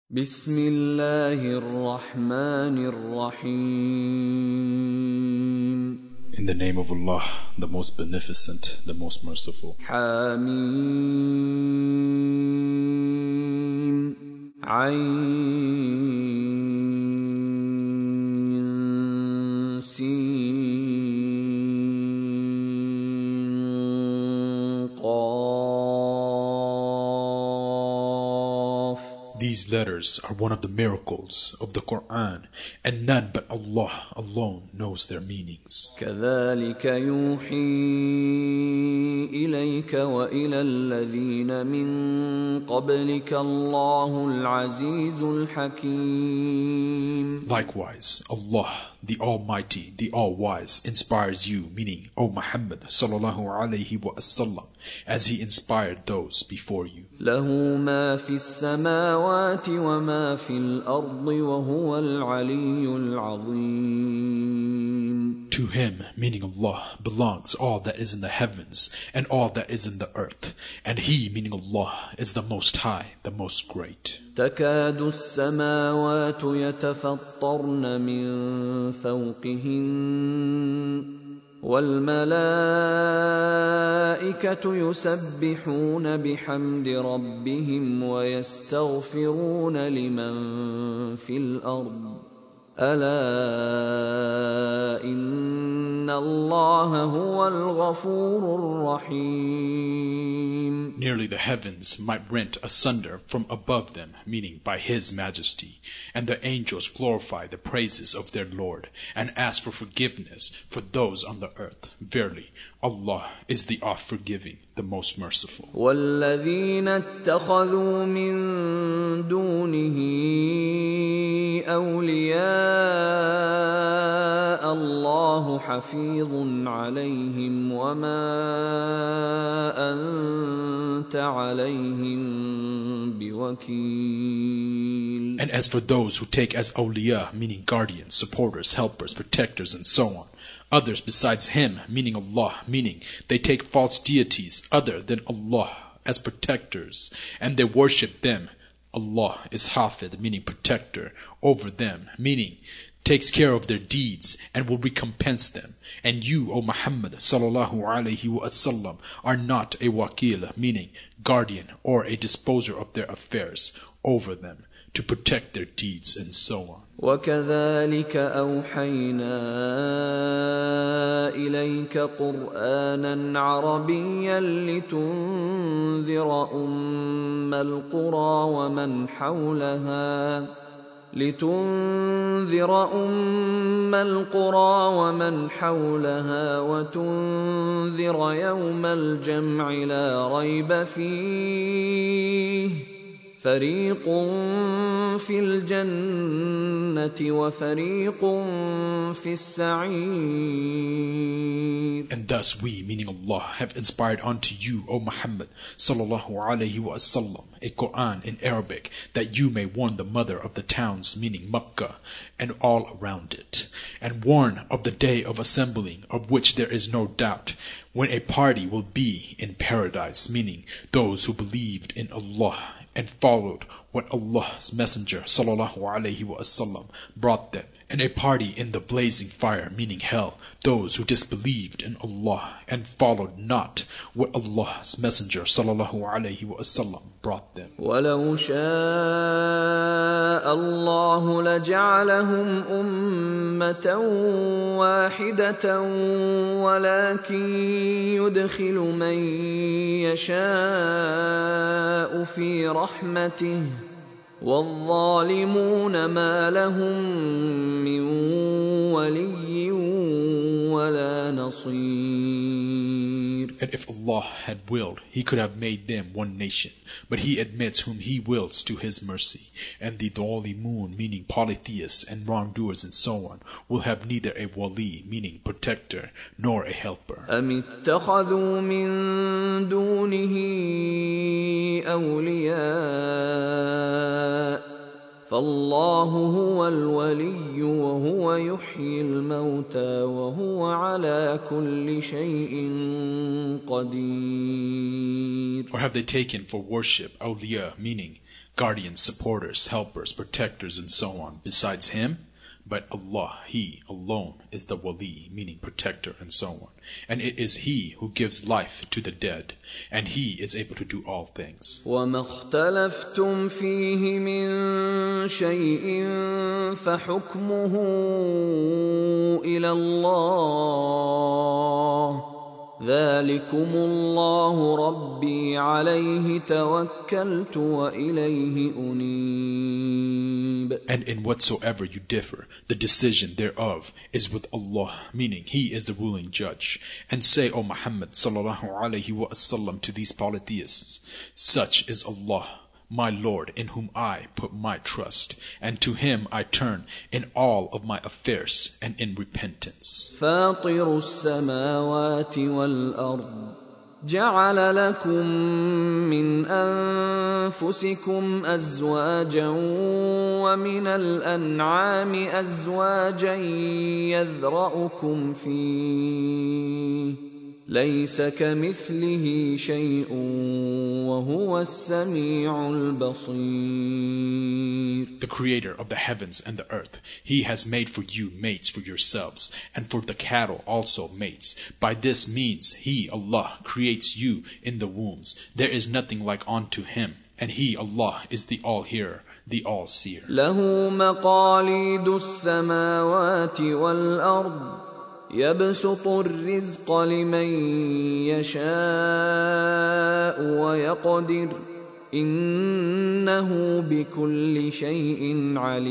بسم الله الرحمن الرحيم. In the name of Allah, the most beneficent, the most merciful. حميم عين سين قاف. These letters are one of the miracles of the Quran, and none but Allah alone knows their meanings. كذلك يوحي إليك وإلى الذين من قبلك الله العزيز الحكيم. Likewise, Allah, the Almighty, the All-Wise, inspires you, meaning, O Muhammad sallallahu alayhi wa sallam, as He inspired those before you. له ما في السماوات وما في الأرض وهو العلي العظيم. To Him, meaning Allah, belongs all that is in the heavens and all that is in the earth, and He, meaning Allah, is the Most High, the Most Great. تكاد السماوات يتفطرن من فوقهن والملائكة يسبحون بحمد ربهم ويستغفرون لمن في الأرض ألا إن الله هو الغفور الرحيم. Nearly the heavens might rent asunder from above them, meaning by His majesty, and the angels glorify the praises of their Lord and ask for forgiveness for those on the earth. Verily, Allah is the oft-forgiving, the most merciful. والذين اتخذوا من دونه أولياء الله حفيظ عليهم وما أنت عليهم بوكيل. And as for those who take as awliya, meaning guardians, supporters, helpers, protectors, and so on, others besides Him, meaning Allah, meaning they take false deities other than Allah as protectors, and they worship them. Allah is Hafid, meaning protector, over them, meaning takes care of their deeds and will recompense them. And you, O Muhammad sallallahu alayhi wa sallam, are not a wakil, meaning guardian or a disposer of their affairs over them, to protect their deeds and so on. وكذلك أوحينا إليك قرآنا عربيا لتنذر أم القرى ومن حولها وتنذر يوم الجمع لا ريب فيه فريق في الجنة وفريق في السعير. And thus we, meaning Allah, have inspired unto you, O Muhammad sallallahu alayhi wa sallam, a Quran in Arabic, that you may warn the mother of the towns, meaning Makkah, and all around it, and warn of the day of assembling, of which there is no doubt, when a party will be in paradise, meaning those who believed in Allah and followed what Allah's Messenger sallallahu alayhi wa sallam brought them, and a party in the blazing fire, meaning hell, those who disbelieved in Allah and followed not what Allah's Messenger sallallahu alayhi wa sallam brought them. وَلَوْ شَاءَ اللَّهُ لَجَعَلَهُمْ أُمَّةً وَاحِدَةً وَلَكِنْ يُدْخِلُ مَنْ يَشَاءُ فِي رَحْمَتِهِ وَالظَّالِمُونَ مَا لَهُم مِّن وَلِيٍّ وَلَا نَصِيرٍ. And if Allah had willed, He could have made them one nation, but He admits whom He wills to His mercy. And the dhalimun, meaning polytheists and wrongdoers and so on, will have neither a wali, meaning protector, nor a helper. أَمِ اتَّخَذُوا مِن دُونِهِ أَوْلِيَاءَ فالله هو الولي وهو يحيي الموتى وهو على كل شيء قدير. Or have they taken for worship awliya, meaning guardians, supporters, helpers, protectors, and so on besides him. But Allah, He alone is the wali, meaning protector, and so on. And it is He who gives life to the dead, and He is able to do all things. وَمَا اخْتَلَفْتُمْ فِيهِ مِنْ شَيْءٍ فَحُكْمُهُ إِلَى اللَّهِ ذَلِكُمُ اللَّهُ رَبِّي عَلَيْهِ تَوَكَّلْتُ وَإِلَيْهِ أُنِيبُ. And in whatsoever you differ, the decision thereof is with Allah, meaning He is the ruling judge. And say, O Muhammad sallallahu alaihi wasallam, to these polytheists, such is Allah, my Lord, in whom I put my trust, and to Him I turn in all of my affairs and in repentance. فاطر السماوات والأرض جعل لكم من أنفسكم أزواجا ومن الأنعام أزواجا يذرأكم فيه ليس كمثله شيء وهو السميع البصير. The Creator of the heavens and the earth, He has made for you mates for yourselves, and for the cattle also mates. By this means He, Allah, creates you in the wombs. There is nothing like unto Him, and He, Allah, is the all-hearer, the all-seer. له مقاليد السماوات والأرض يبسط الرزق لمن يشاء ويقدر إنه بكل شيء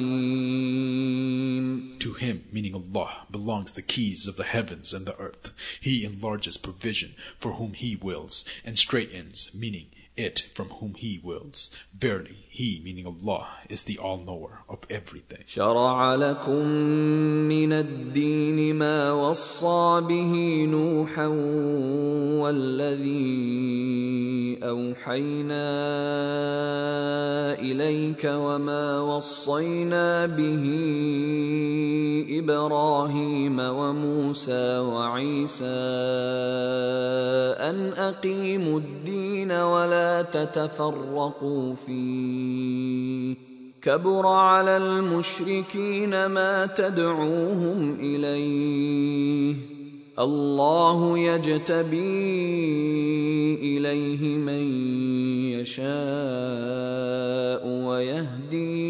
عليم. To Him, meaning Allah, belongs the keys of the heavens and the earth. He enlarges provision for whom He wills, and straightens, meaning it, from whom He wills. Verily, He, meaning Allah, is the all-knower of everything. شرع لكم من الدين ما وصى به نوحا والذي أوحينا إليك وما وصينا به إبراهيم وموسى وعيسى أن أقيموا الدين ولا تتفرقوا فيه كبر على المشركين ما تدعوهم إليه الله يجتبي إليه من يشاء ويهدي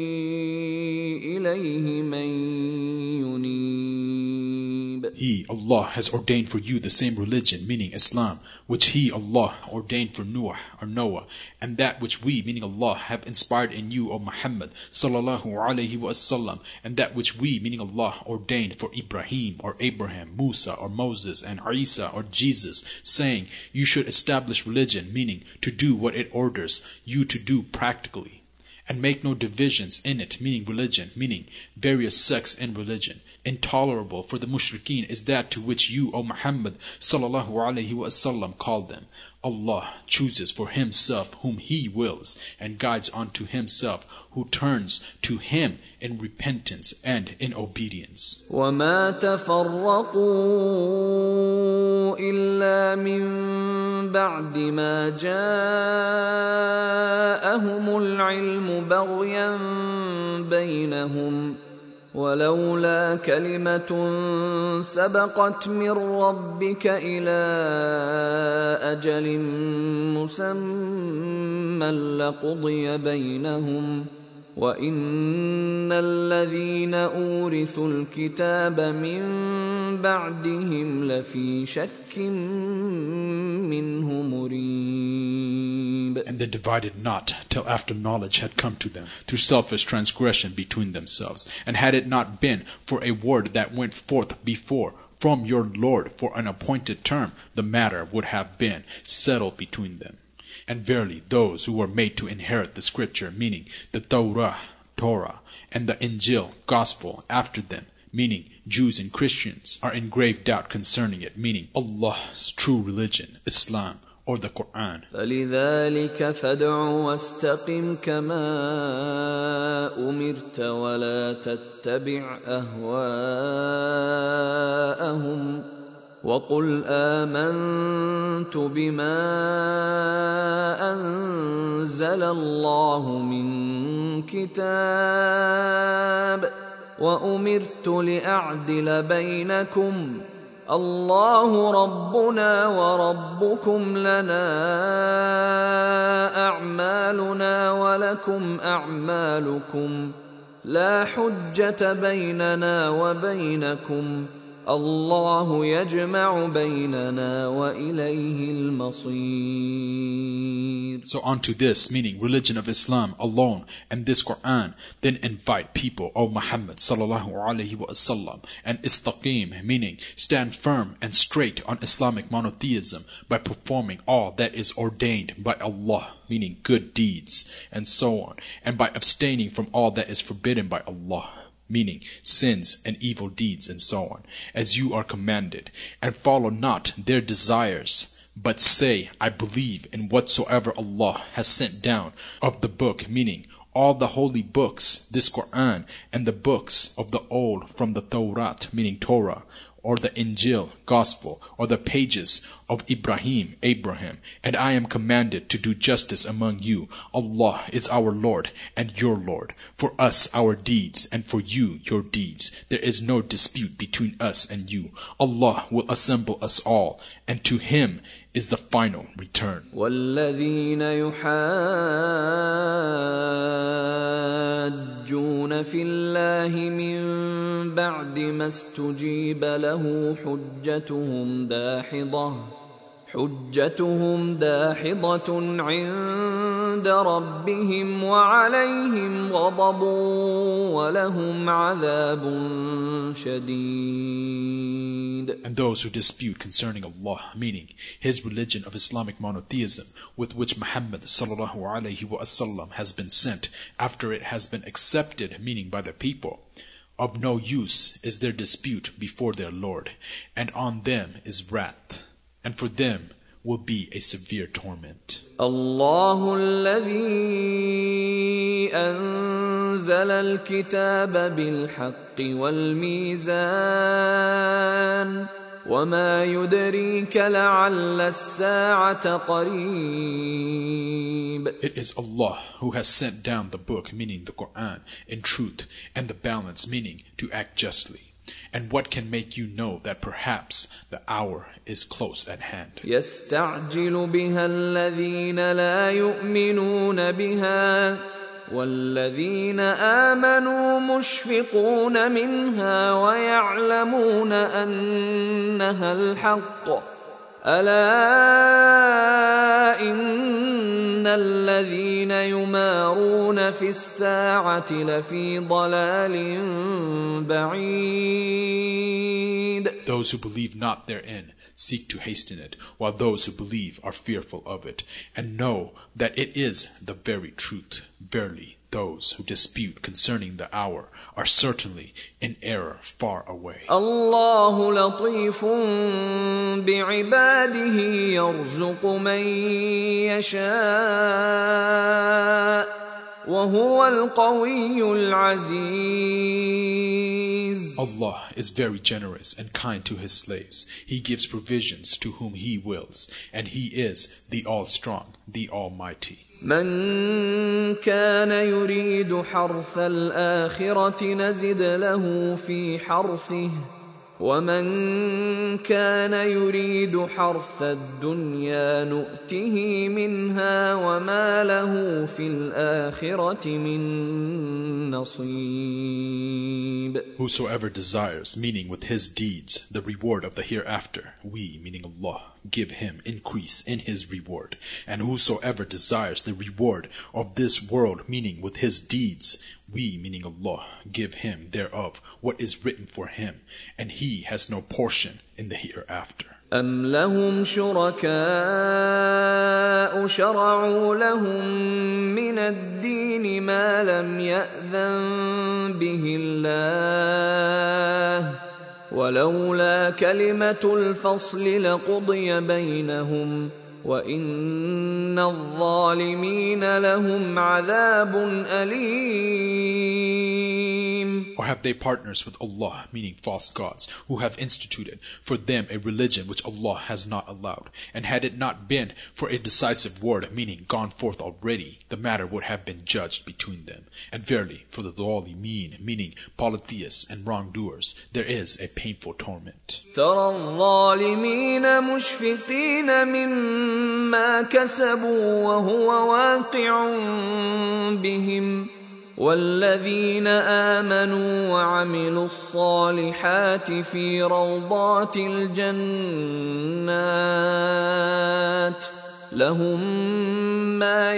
إليه من ينيب. He, Allah, has ordained for you the same religion, meaning Islam, which He, Allah, ordained for Noah or Noah, and that which we, meaning Allah, have inspired in you, O Muhammad sallallahu alaihi wasallam, and that which we, meaning Allah, ordained for Ibrahim or Abraham, Musa or Moses, and Isa or Jesus, saying, you should establish religion, meaning to do what it orders you to do practically, and make no divisions in it, meaning religion, meaning various sects in religion. Intolerable for the mushrikeen is that to which you, O Muhammad sallallahu alaihi wasallam, called them. Allah chooses for Himself whom He wills, and guides unto Himself who turns to Him in repentance and in obedience. وما تفرقوا إلا من بعد ما جاءهم العلم بغيا بينهم ولولا كلمة سبقت من ربك إلى أجل مسمى لقضي بينهم وإن الذين أورثوا الكتاب من بعدهم لفي شك منه مريب. And they divided not till after knowledge had come to them through selfish transgression between themselves. And had it not been for a word that went forth before from your Lord for an appointed term, the matter would have been settled between them. And verily, those who were made to inherit the scripture, meaning the Torah, and the Injil, gospel, after them, meaning Jews and Christians, are in grave doubt concerning it, meaning Allah's true religion, Islam, or the Quran. فلذلك فادع واستقم كما أمرت ولا تتبع أهواءهم وقل آمنت بما أنزل الله من كتاب وأمرت لأعدل بينكم الله ربنا وربكم لنا أعمالنا ولكم أعمالكم لا حجة بيننا وبينكم الله يجمع بيننا وإليه المصير. So unto this, meaning religion of Islam alone, and this Quran, then invite people, O Muhammad sallallahu alaihi wasallam, and istaqim, meaning stand firm and straight on Islamic monotheism by performing all that is ordained by Allah, meaning good deeds, and so on, and by abstaining from all that is forbidden by Allah, meaning sins and evil deeds and so on, as you are commanded, and follow not their desires. But say, I believe in whatsoever Allah has sent down of the book, meaning all the holy books, this Quran, and the books of the old from the Torah, meaning Torah, or the Injil, gospel, or the pages of Abraham, and I am commanded to do justice among you. Allah is our Lord and your Lord. For us our deeds, and for you your deeds. There is no dispute between us and you. Allah will assemble us all, and to Him is the final return. والذين يحاجون في الله من بعد ما استجيب له حجتهم داحضة عند ربهم وعليهم غضب ولهم عذاب شديد. And those who dispute concerning Allah, meaning His religion of Islamic monotheism, with which Muhammad sallallahu alaihi wasallam has been sent, after it has been accepted, meaning by the people, of no use is their dispute before their Lord, and on them is wrath, and for them will be a severe torment. الله الذي أنزل الكتاب بالحق والميزان وما يدريك لعل الساعة قريب. It is Allah who has sent down the book, meaning the Quran, in truth, and the balance, meaning to act justly. And what can make you know that perhaps the hour is close at hand? يستعجل بها الذين لا يؤمنون بها والذين آمنوا مشفقون منها ويعلمون أنها الحق ألا إن الذين يمارون في الساعة لفي ضلال بعيد. Those who believe not therein seek to hasten it, while those who believe are fearful of it, and know that it is the very truth. Verily, those who dispute concerning the hour are certainly in error far away. الله لطيف بعباده يرزق من يشاء وهو القوي العزيز. Allah is very generous and kind to His slaves. He gives provisions to whom He wills, and He is the All-Strong, the Almighty. من كان يريد حرث الآخرة نزد له في حرثه ومن كان يريد حرث الدنيا نؤته منها وما له في الآخرة من نصيب. Whosoever desires, meaning with his deeds, the reward of the hereafter, we, meaning Allah, give him increase in his reward. And whosoever desires the reward of this world, meaning with his deeds, we, meaning Allah, give him thereof what is written for him, and he has no portion in the hereafter. أم لهم شركاء شرعوا لهم من الدين ما لم يأذن به الله ولولا كلمة الفصل لقضي بينهم وإن الظالمين لهم عذاب أليم. Or have they partners with Allah, meaning false gods, who have instituted for them a religion which Allah has not allowed? And had it not been for a decisive word, meaning gone forth already, the matter would have been judged between them. And verily, for the Zalimeen, meaning polytheists and wrongdoers, there is a painful torment. ترى الظالمين مشفقين مما كسبوا وهو واقع بهم والذين آمنوا وعملوا الصالحات في روضات الجنات لهم ما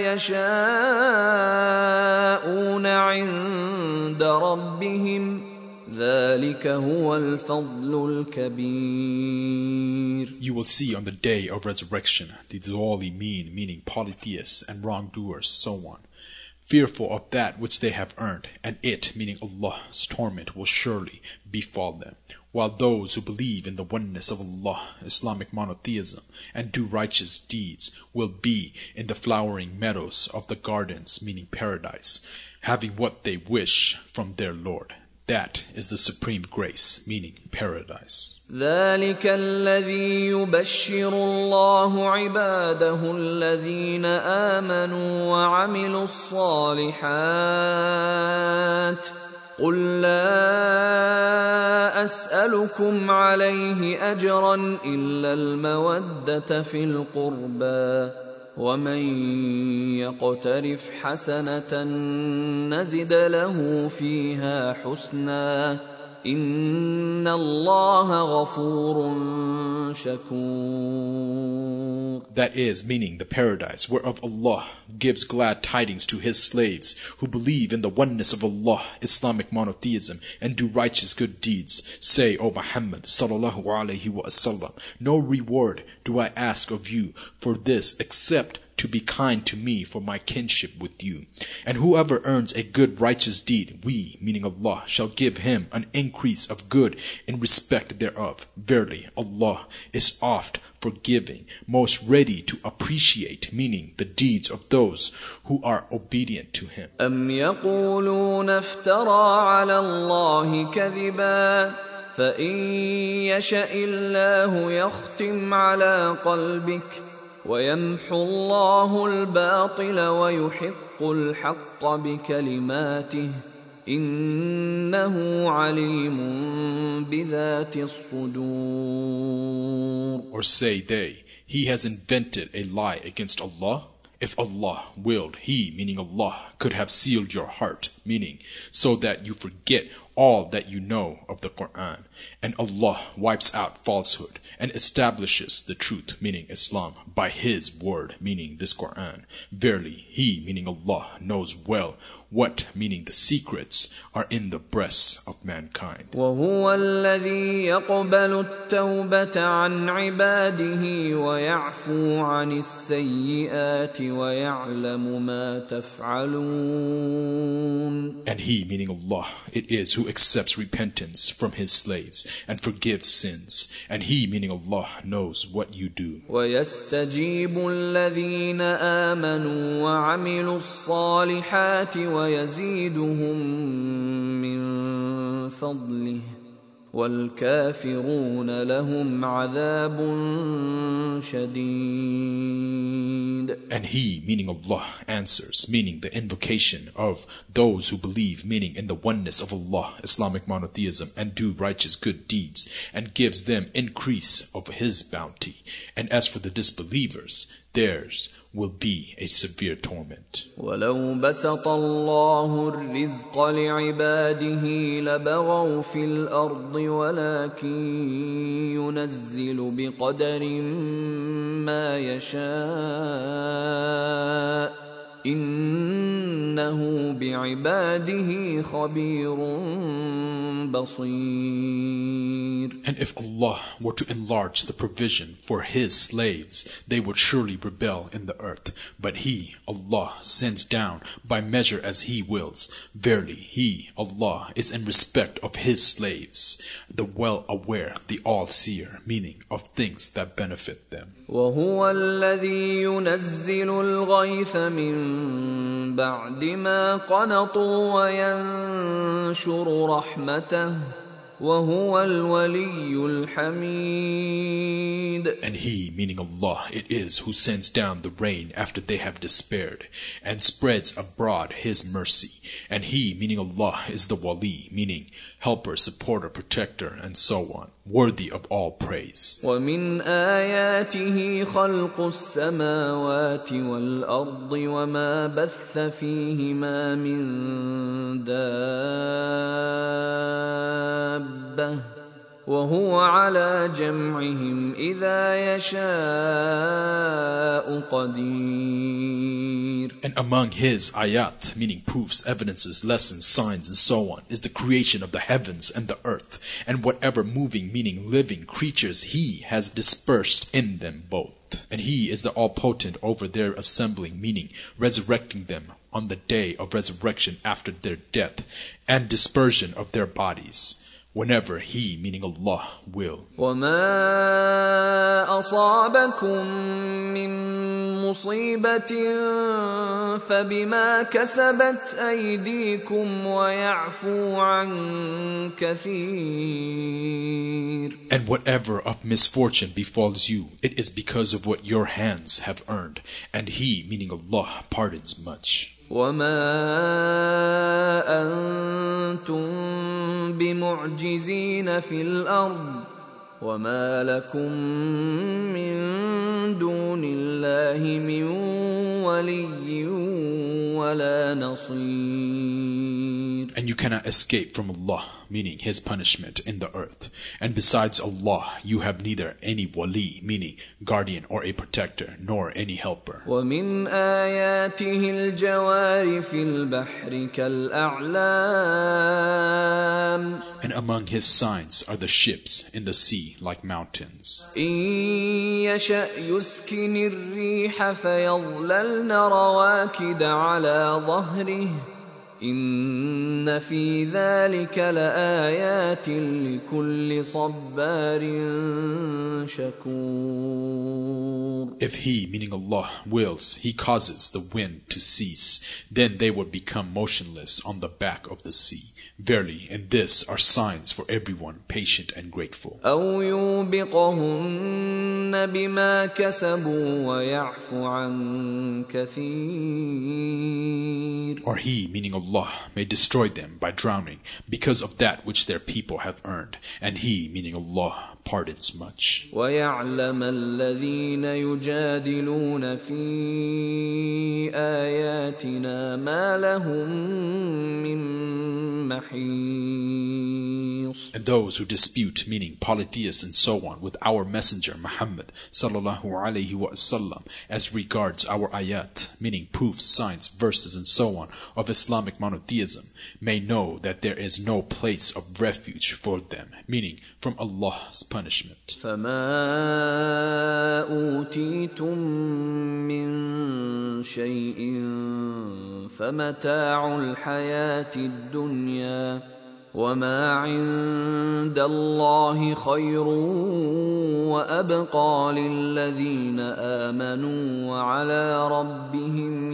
يشاءون عند ربهم ذلك هو الفضل الكبير. You will see on the day of resurrection the Zalimeen, meaning polytheists and wrongdoers, so on, fearful of that which they have earned, and it, meaning Allah's torment, will surely befall them. While those who believe in the oneness of Allah, Islamic monotheism, and do righteous deeds will be in the flowering meadows of the gardens, meaning paradise, having what they wish from their Lord. That is the supreme grace, meaning paradise. ذلك الذي يبشر الله عباده الذين آمنوا وعملوا الصالحات قل لا أسألكم عليه أجرا إلا المودة في القربى ومن يقترف حسنة نزد له فيها حسنا إن الله غفور شكور. That is, meaning the paradise whereof Allah gives glad tidings to His slaves who believe in the oneness of Allah, Islamic monotheism, and do righteous good deeds. Say, O Muhammad sallallahu alaihi wasallam, no reward do I ask of you for this except to be kind to me for my kinship with you. And whoever earns a good righteous deed, we, meaning Allah, shall give him an increase of good in respect thereof. Verily, Allah is oft forgiving, most ready to appreciate, meaning the deeds of those who are obedient to Him. أم يقولون افترى على الله كذبا فإن يشأ الله يختم على قلبك ويمحو الله الباطل ويحق الحق بكلماته إنه عليم بذات الصدور. Or say they, he has invented a lie against Allah? If Allah willed, He, meaning Allah, could have sealed your heart, meaning so that you forget all that you know of the Quran, and Allah wipes out falsehood and establishes the truth, meaning Islam, by His word, meaning this Quran. Verily, He, meaning Allah, knows well what, meaning the secrets, are in the breasts of mankind. وهو الذي يقبل التوبة عن عباده ويعفو عن السيئات ويعلم ما تفعلون. And He, meaning Allah, it is who accepts repentance from His slaves and forgives sins. And He, meaning Allah, knows what you do. ويستجيب الذين آمنوا وعملوا الصالحات ويزيدهم من فضله والكافرون لهم عذاب شديد. And He, meaning Allah, answers, meaning the invocation of those who believe, meaning in the oneness of Allah, Islamic monotheism, and do righteous good deeds, and gives them increase of His bounty. And as for the disbelievers, theirs will be a severe torment. ولو بسط الله الرزق لعباده لبغوا في الأرض ولكن ينزل بقدر ما يشاء إنه بعباده خبير بصير. And if Allah were to enlarge the provision for His slaves, they would surely rebel in the earth. But He, Allah, sends down by measure as He wills. Verily, He, Allah, is in respect of His slaves, the well-aware, the all-seer, meaning of things that benefit them. وهو الذي ينزل الغيث من من بعد ما قنطوا وينشر رحمته وهو الولي الحميد. And he, meaning Allah, it is who sends down the rain after they have despaired, and spreads abroad his mercy. And he, meaning Allah, is the wali, meaning helper, supporter, protector, and so on, worthy of all praise. ومن آياته خلق السماوات والأرض وما بث فيهما من دابة وهو على جمعهم إذا يشاء قدير. And among his ayat, meaning proofs, evidences, lessons, signs, and so on, is the creation of the heavens and the earth, and whatever moving, meaning living creatures he has dispersed in them both. And he is the all-potent over their assembling, meaning resurrecting them on the day of resurrection after their death, and dispersion of their bodies, whenever he, meaning Allah, will. وَمَا أَصَابَكُم مِّن مُّصِيبَةٍ فَبِمَا كَسَبَتْ أَيْدِيكُمْ وَيَعْفُو عَن كَثِيرٍ. And whatever of misfortune befalls you, it is because of what your hands have earned, and he, meaning Allah, pardons much. وَمَا أَنتُم بِمُعْجِزِينَ فِي الْأَرْضِ وَمَا لَكُم مِّن دُونِ اللَّهِ مِن وَلِيٍّ وَلَا نَصِيرٍ. And you cannot escape from Allah, meaning his punishment in the earth. And besides Allah, you have neither any wali, meaning guardian or a protector, nor any helper. وَمِنْ آيَاتِهِ الْجَوَارِ فِي الْبَحْرِ كَالْأَعْلَامِ. And among his signs are the ships in the sea like mountains. إِن يَشَأْ يُسْكِنِ الرِّيحَ فَيَظْلَلْنَ رَوَاكِدَ عَلَى ظَهْرِهِ إِنَّ فِي ذَلِكَ لَآيَاتٍ لِكُلِّ صَبَّارٍ شَكُورٍ. If he, meaning Allah, wills, he causes the wind to cease, then they would become motionless on the back of the sea. Verily, in this are signs for everyone patient and grateful. أَوْ يُوبِقَهُنَّ بِمَا كَسَبُوا وَيَعْفُ عَن كَثِيرٍ. Or he, meaning Allah, may destroy them by drowning because of that which their people have earned, and he, meaning Allah, pardons much. وَيَعْلَمَ الَّذِينَ يُجَادِلُونَ فِي آيَاتِنَا مَا لَهُم مِّن مَّحِيصٍ. And those who dispute, meaning polytheists and so on, with our messenger Muhammad sallallahu alaihi wasallam as regards our ayat, meaning proofs, signs, verses, and so on of Islamic monotheism, may know that there is no place of refuge for them, meaning from Allah's punishment. فَمَا أُوتِيتُم مِّن شَيْءٍ فَمَتَاعُ الْحَيَاةِ الدُّنْيَا وَمَا عِندَ اللَّهِ خَيْرٌ وَأَبْقَىٰ لِلَّذِينَ آمَنُوا وَعَلَىٰ رَبِّهِمْ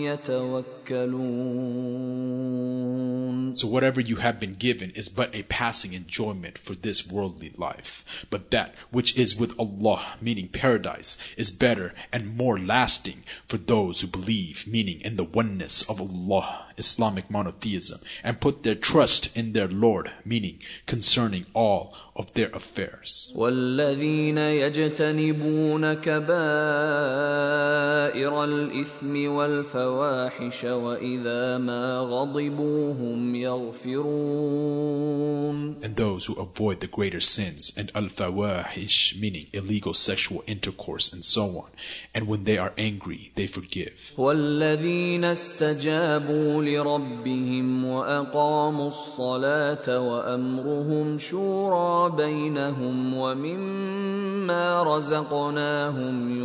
يَتَوَكَّلُونَ. So whatever you have been given is but a passing enjoyment for this worldly life. But that which is with Allah, meaning paradise, is better and more lasting for those who believe, meaning in the oneness of Allah, Islamic monotheism, and put their trust in their Lord, meaning concerning all of their affairs. وَالَّذِينَ يَجْتَنِبُونَ كَبَائِرَ الْإِثْمِ وَالْفَوَاحِشَ وَإِذَا مَا غَضِبُوا هُمْ يَغْفِرُونَ. And those who avoid the greater sins and al-fawahish, meaning illegal sexual intercourse and so on, and when they are angry, they forgive. وَالَّذِينَ اسْتَجَابُوا لِرَبِّهِمْ وَأَقَامُوا الصَّلَاةَ وَأَمْرُهُمْ شُورَىٰ بَيْنَهُمْ وَمِمَّا رَزَقْنَاهُمْ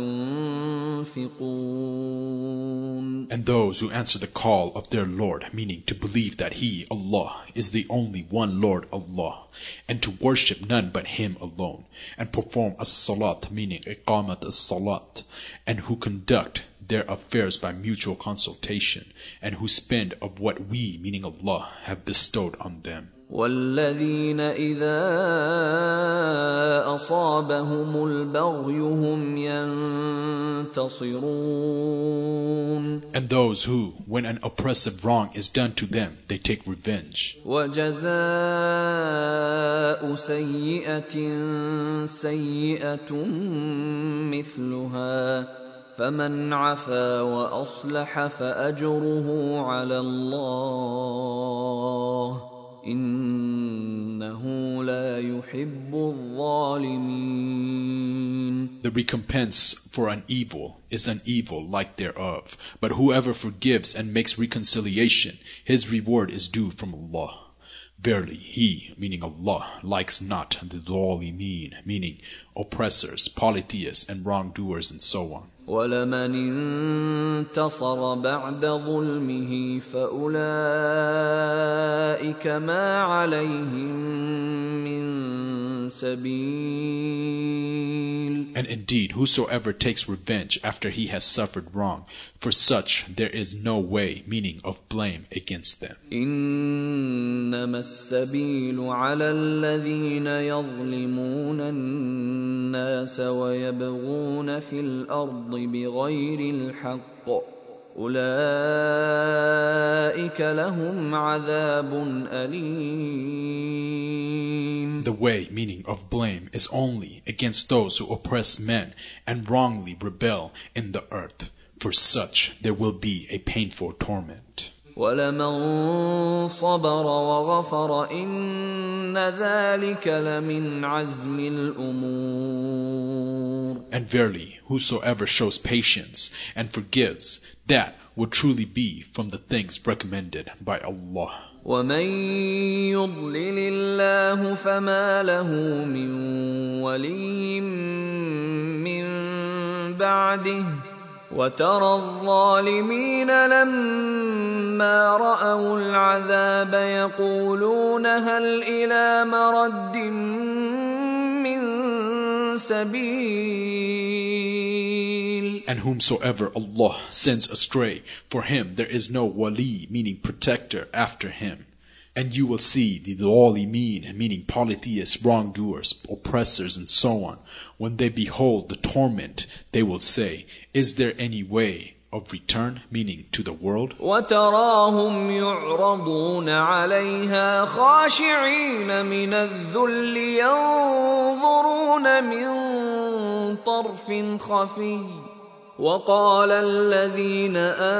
يُنْفِقُونَ. And those who answer the call of their Lord, meaning to believe that He, Allah, is the only one Lord Allah, and to worship none but Him alone, and perform as-salat, meaning iqamat as-salat, and who conduct their affairs by mutual consultation, and who spend of what we, meaning Allah, have bestowed on them. والذين إذا أصابهم البغي هم ينتصرون. And those who, when an oppressive wrong is done to them, they take revenge. وجزاء سيئة سيئة مثلها فمن عفا وأصلح فأجره على الله إنه لا يحب الظالمين. The recompense for an evil is an evil like thereof, but whoever forgives and makes reconciliation, his reward is due from Allah. Verily, He, meaning Allah, likes not the zalimeen, meaning oppressors, polytheists, and wrongdoers, and so on. وَلَمَنِ انتصر بعد ظلمه فأولئك ما عليهم من سبيل. And indeed, whosoever takes revenge after he has suffered wrong, for such there is no way, meaning of blame, against them. إنما السبيل على الذين يظلمون الناس ويبغون في الأرض بغير الحق أولئك لهم عذاب أليم. The way, meaning of blame, is only against those who oppress men and wrongly rebel in the earth. For such there will be a painful torment. وَلَمَنْ صَبَرَ وَغَفَرَ إِنَّ ذَلِكَ لَمِنْ عَزْمِ الْأُمُورِ. And verily, whosoever shows patience and forgives, that will truly be from the things recommended by Allah. وَمَنْ يُضْلِلِ اللَّهُ فَمَا لَهُ مِنْ وَلِيٍّ مِّنْ بَعْدِهِ وَتَرَى الظَّالِمِينَ لَمَّا رَأَوُا الْعَذَابَ يَقُولُونَ هَلْ إِلَى مَرَدٍّ مِّن سَبِيلٍ. And whomsoever Allah sends astray, for him there is no wali, meaning protector, after him. And you will see the zalimeen, meaning polytheists, wrongdoers, oppressors, and so on. When they behold the torment, they will say, is there any way of return, meaning to the world? وَتَرَاهُمْ يُعْرَضُونَ عَلَيْهَا خَاشِعِينَ مِنَ الذُّلِّ يَنظُرُونَ مِنْ طَرْفٍ خَفِيٍّ وَقَالَ الَّذِينَ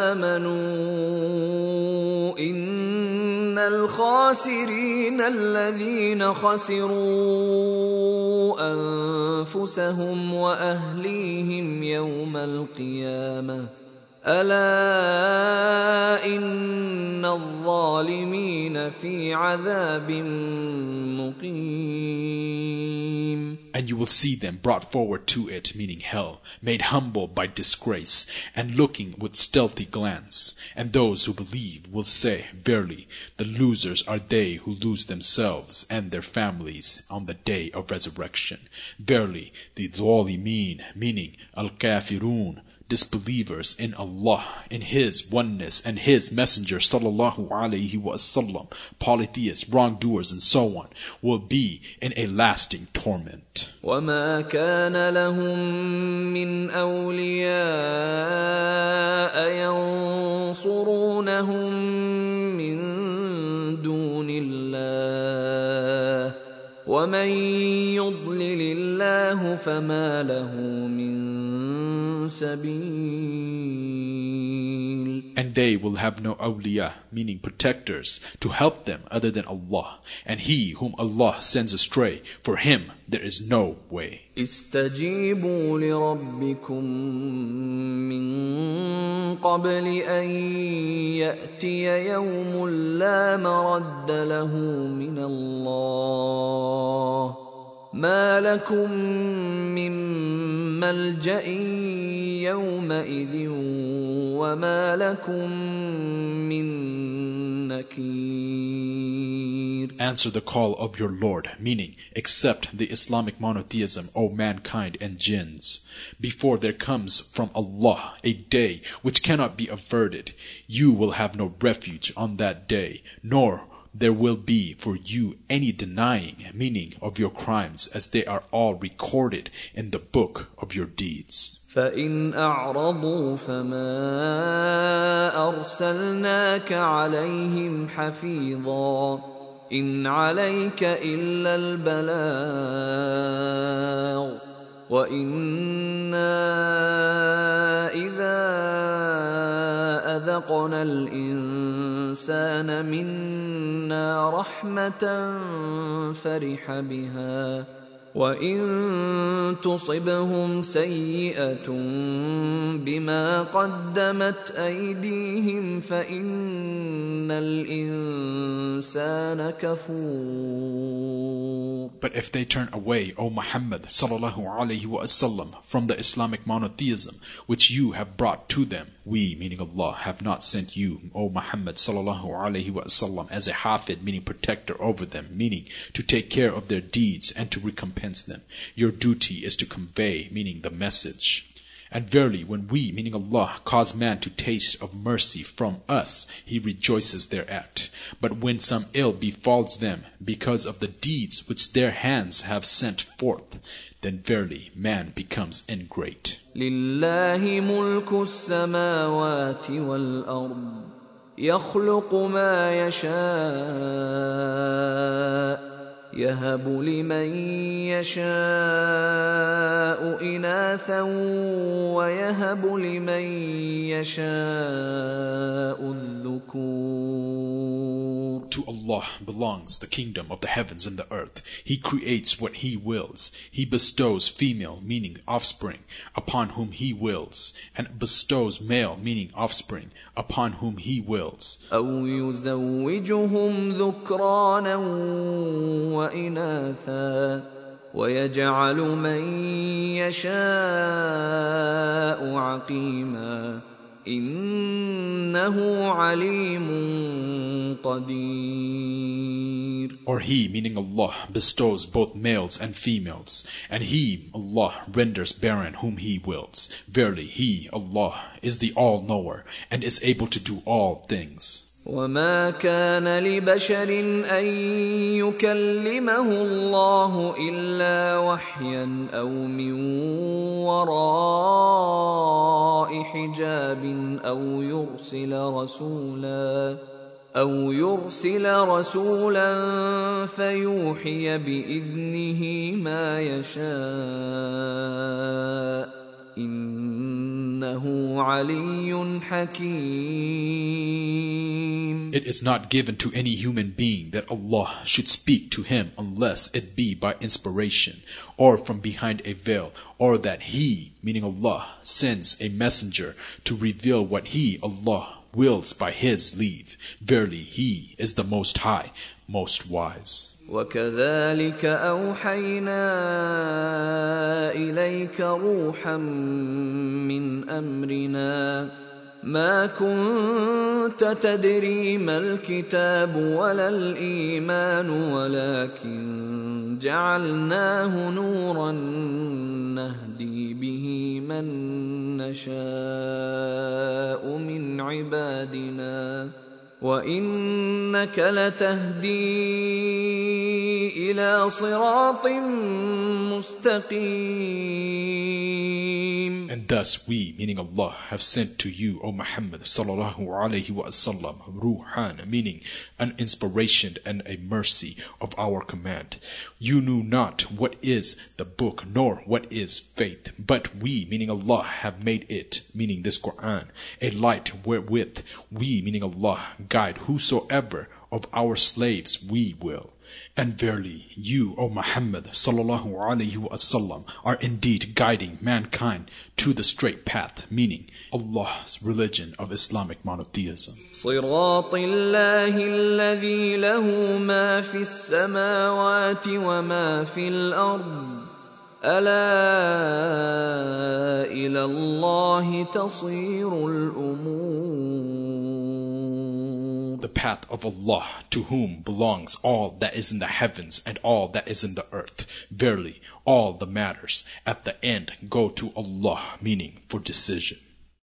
آمَنُوا إِنَّ الْخَاسِرِينَ الَّذِينَ خَسِرُوا أَنفُسَهُمْ وَأَهْلِيهِمْ يَوْمَ الْقِيَامَةِ أَلَا إِنَّ الظَّالِمِينَ فِي عَذَابٍ مُقِيمٍ. And you will see them brought forward to it, meaning hell, made humble by disgrace, and looking with stealthy glance. And those who believe will say, verily, the losers are they who lose themselves and their families on the day of resurrection. Verily, the zalimeen, meaning al-kafirun, disbelievers in Allah, in His oneness and His Messenger sallallahu alaihi wasallam, polytheists, wrongdoers, and so on, will be in a lasting torment. وَمَا كَانَ لَهُم مِّنْ أَوْلِيَاءَ يَنصُرُونَهُم مِّن دُونِ اللَّهِ وَمَن يُضْلِلِ اللَّهُ فَمَا لَهُ مِن سبيل. And they will have no awliya, meaning protectors, to help them other than Allah. And he whom Allah sends astray, for him there is no way. استجيبوا لربكم من قبل أن يأتي يوم لا مرد له من الله ما لكم من ملجأ يومئذ وما لكم من نكير. Answer the call of your Lord, meaning, accept the Islamic monotheism, O mankind and jinns. Before there comes from Allah a day which cannot be averted, you will have no refuge on that day, nor there will be for you any denying, meaning of your crimes, as they are all recorded in the book of your deeds. فإن أعرضوا فما أرسلناك عليهم حفيظا إن عليك إلا البلاغ وإنا إذا أذقنا الإنسان منا رحمة فرح بها وإن تصبهم سيئة بما قدمت أيديهم فإن الإنسان كفور. But if they turn away, O Muhammad sallallahu alaihi wasallam, from the Islamic monotheism which you have brought to them, we, meaning Allah, have not sent you, O Muhammad sallallahu alaihi wasallam, as a hafid, meaning protector over them, meaning to take care of their deeds and to recompense them. Your duty is to convey, meaning the message. And verily, when we, meaning Allah, cause man to taste of mercy from us, he rejoices thereat. But when some ill befalls them because of the deeds which their hands have sent forth, then verily man becomes ingrate. لله ملك السماوات والأرض يخلق ما يشاء يهب لمن يشاء إناثا ويهب لمن يشاء الذكور. To Allah belongs the kingdom of the heavens and the earth. He creates what He wills. He bestows female, meaning offspring, upon whom He wills, and bestows male, meaning offspring, upon whom He wills. أو يزوجهم ذكرانا وإناثا ويجعل من يشاء عقيما إنه عليم قدير. Or He, meaning Allah, bestows both males and females, and He, Allah, renders barren whom He wills. Verily, He, Allah, is the all-knower and is able to do all things. وما كان لبشر أن يكلمه الله إلا وحيا أو من وراء حجاب أو يرسل رسولا فيوحي بإذنه ما يشاء إنه علي حكيم. It is not given to any human being that Allah should speak to him unless it be by inspiration, or from behind a veil, or that He, meaning Allah, sends a messenger to reveal what He, Allah, wills by His leave. Verily, He is the Most High, most wise. وكذلك أوحينا إليك روحا من أمرنا ما كنت تدري ما الكتاب ولا الإيمان ولكن جعلناه نورا نهدي به من نشاء من عبادنا وإنك لتهدي إلى صراط مستقيم. And thus we, meaning Allah, have sent to you, O Muhammad sallallahu alaihi wasallam, ruhan, meaning an inspiration and a mercy of our command. You knew not what is the book nor what is faith, but we, meaning Allah, have made it, meaning this Quran, a light wherewith we, meaning Allah, guide whosoever of our slaves we will. And verily, you, O Muhammad sallallahu alaihi wasallam, are indeed guiding mankind to the straight path, meaning Allah's religion of Islamic monotheism. صراط الله الذي له ما في السماوات وما في الأرض ألا إلى الله تصير الأمور. The path of Allah, to whom belongs all that is in the heavens and all that is in the earth. Verily, all the matters at the end go to Allah, meaning for decision.